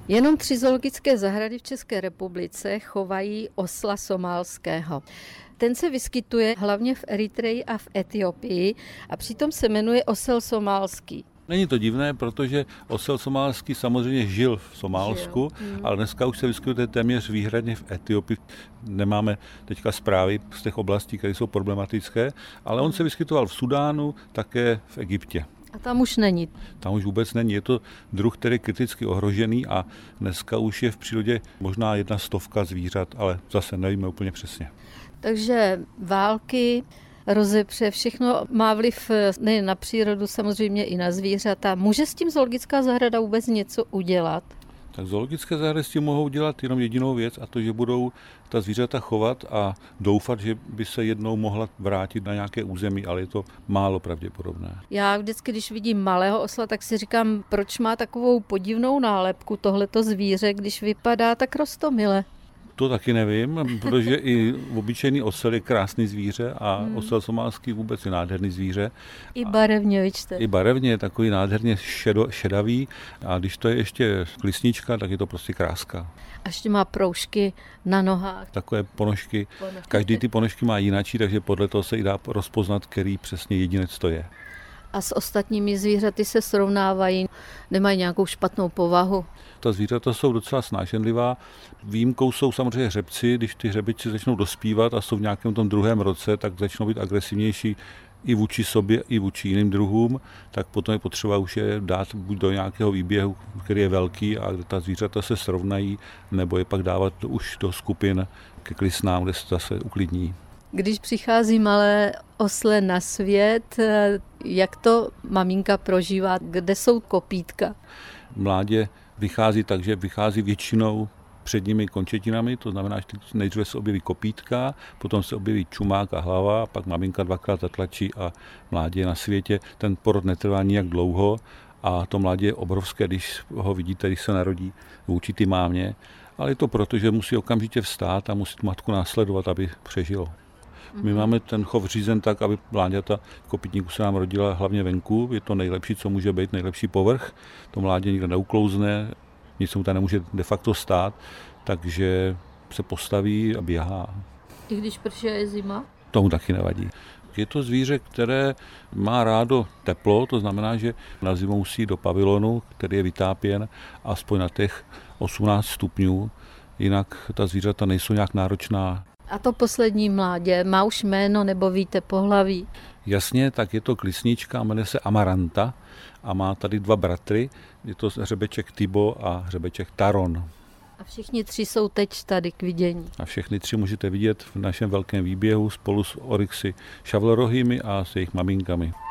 Jenom 3 zoologické zahrady v České republice chovají osla somálského. Ten se vyskytuje hlavně v Eritreji a v Etiopii a přitom se jmenuje osel somálský. Není to divné, protože osel somálský samozřejmě žil v Somálsku, ale dneska už se vyskytuje téměř výhradně v Etiopii. Nemáme teďka zprávy z těch oblastí, které jsou problematické, ale on se vyskytoval v Sudánu, také v Egyptě. A tam už není? Tam už vůbec není. Je to druh, který je kriticky ohrožený a dneska už je v přírodě možná 100 zvířat, ale zase nevíme úplně přesně. Takže války, rozepře, všechno má vliv nejen na přírodu, samozřejmě i na zvířata. Může s tím zoologická zahrada vůbec něco udělat? Tak zoologické zahrady s tím mohou dělat jenom jedinou věc, a to, že budou ta zvířata chovat a doufat, že by se jednou mohla vrátit na nějaké území, ale je to málo pravděpodobné. Já vždycky, když vidím malého osla, tak si říkám, proč má takovou podivnou nálepku tohleto zvíře, když vypadá tak roztomile. To taky nevím, protože i obyčejný osel je krásný zvíře a osel somálský vůbec je nádherný zvíře. I barevně, vidíte. I barevně je takový nádherně šedavý a když to je ještě klisnička, tak je to prostě kráska. A ještě má proužky na nohách. Takové ponožky. Každý ty ponožky má jinačí, takže podle toho se i dá rozpoznat, který přesně jedinec to je. A s ostatními zvířaty se srovnávají, nemají nějakou špatnou povahu. Ta zvířata jsou docela snášenlivá. Výjimkou jsou samozřejmě hřebci, když ty hřebiči začnou dospívat a jsou v nějakém tom druhém roce, tak začnou být agresivnější i vůči sobě, i vůči jiným druhům, tak potom je potřeba už je dát buď do nějakého výběhu, který je velký a kde ta zvířata se srovnají, nebo je pak dávat už do skupin ke klisnám, kde se zase uklidní. Když přichází malé osle na svět, jak to maminka prožívá? Kde jsou kopítka? Mládě vychází tak, že vychází většinou předními končetinami, to znamená, že nejdříve se objeví kopítka, potom se objeví čumák a hlava, pak maminka 2krát zatlačí a mládě je na světě. Ten porod netrvá nijak dlouho a to mládě je obrovské, když ho vidíte, když se narodí vůči té mámě, ale je to proto, že musí okamžitě vstát a musí matku následovat, aby přežilo. My máme ten chov řízen tak, aby mláďata kopytníků se nám rodila hlavně venku. Je to nejlepší, co může být, nejlepší povrch. To mládě nikde neuklouzne, nic mu tam nemůže de facto stát, takže se postaví a běhá. I když prší a je zima? Tomu taky nevadí. Je to zvíře, které má rádo teplo, to znamená, že na zimu musí do pavilonu, který je vytápěn, aspoň na těch 18 stupňů, jinak ta zvířata nejsou nějak náročná. A to poslední mládě má už jméno nebo víte pohlaví? Jasně, tak je to klisnička, jmenuje se Amaranta a má tady 2 bratry, je to hřebeček Tibo a hřebeček Taron. A všichni 3 jsou teď tady k vidění. A všechny 3 můžete vidět v našem velkém výběhu spolu s oryxy šavlorohými a s jejich maminkami.